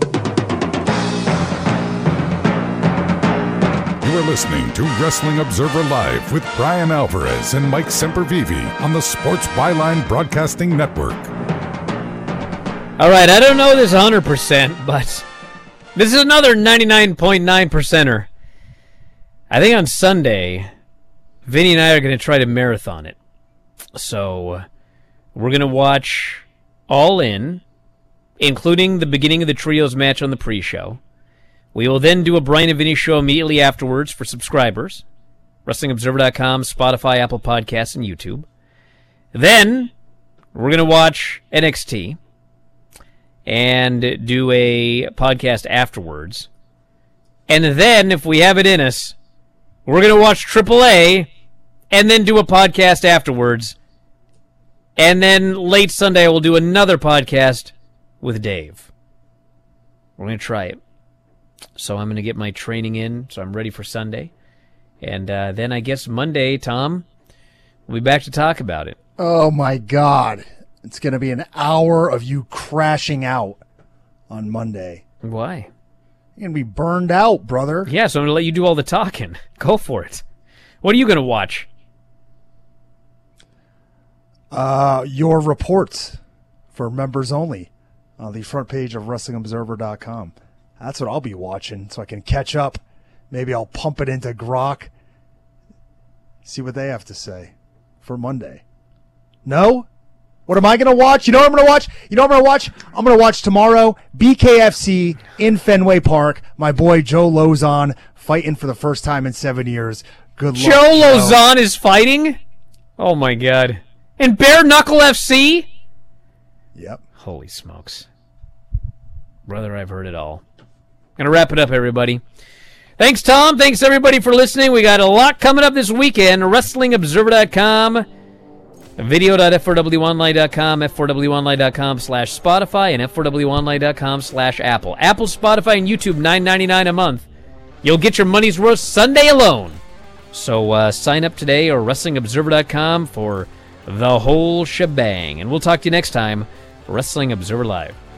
You are listening to Wrestling Observer Live with Brian Alvarez and Mike Sempervive on the Sports Byline Broadcasting Network. All right, I don't know this one hundred percent, but this is another ninety-nine point nine percenter. I think on Sunday, Vinny and I are going to try to marathon it. So we're going to watch All In, including the beginning of the Trios match on the pre-show. We will then do a Brian and Vinny show immediately afterwards for subscribers. Wrestling Observer dot com, Spotify, Apple Podcasts, and YouTube. Then, we're going to watch N X T and do a podcast afterwards. And then, if we have it in us, we're going to watch Triple A and then do a podcast afterwards. And then, late Sunday, we'll do another podcast with Dave. We're going to try it. So I'm going to get my training in, so I'm ready for Sunday. And uh, then I guess Monday, Tom, we'll be back to talk about it. Oh, my God. It's going to be an hour of you crashing out on Monday. Why? You're going to be burned out, brother. Yeah, so I'm going to let you do all the talking. Go for it. What are you going to watch? Uh, your reports for members only on the front page of Wrestling Observer dot com. That's what I'll be watching so I can catch up. Maybe I'll pump it into Grok. See what they have to say for Monday. No? What am I going to watch? You know what I'm going to watch? You know what I'm going to watch? I'm going to watch tomorrow B K F C in Fenway Park. My boy Joe Lozon fighting for the first time in seven years. Good luck, Joe. Joe Lozon is fighting? Oh, my God. And Bare Knuckle F C? Yep. Holy smokes. Brother, I've heard it all. Gonna wrap it up, everybody. Thanks, Tom. Thanks, everybody, for listening. We got a lot coming up this weekend. Wrestling Observer dot com, video dot f four w online dot com, f four w online dot com slash Spotify, and f four w online dot com slash Apple. Apple, Spotify, and YouTube, nine ninety-nine a month. You'll get your money's worth Sunday alone. So uh, sign up today or Wrestling Observer dot com for the whole shebang. And we'll talk to you next time. Wrestling Observer Live.